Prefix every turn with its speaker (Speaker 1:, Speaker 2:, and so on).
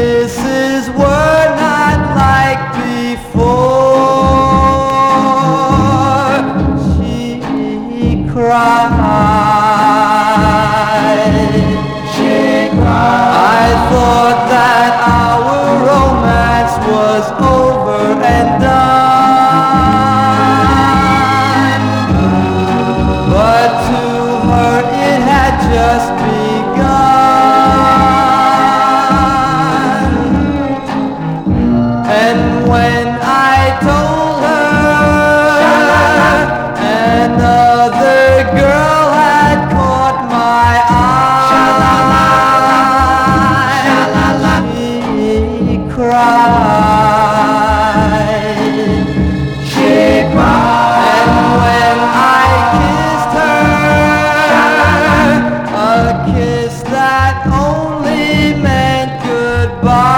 Speaker 1: kisses were not like before. She cried. She cried. I thought that our romance was over and done, but to her it had just begun. And when I told her another girl had caught my eye, she cried. She cried. And when I kissed her, a kiss that only meant goodbye,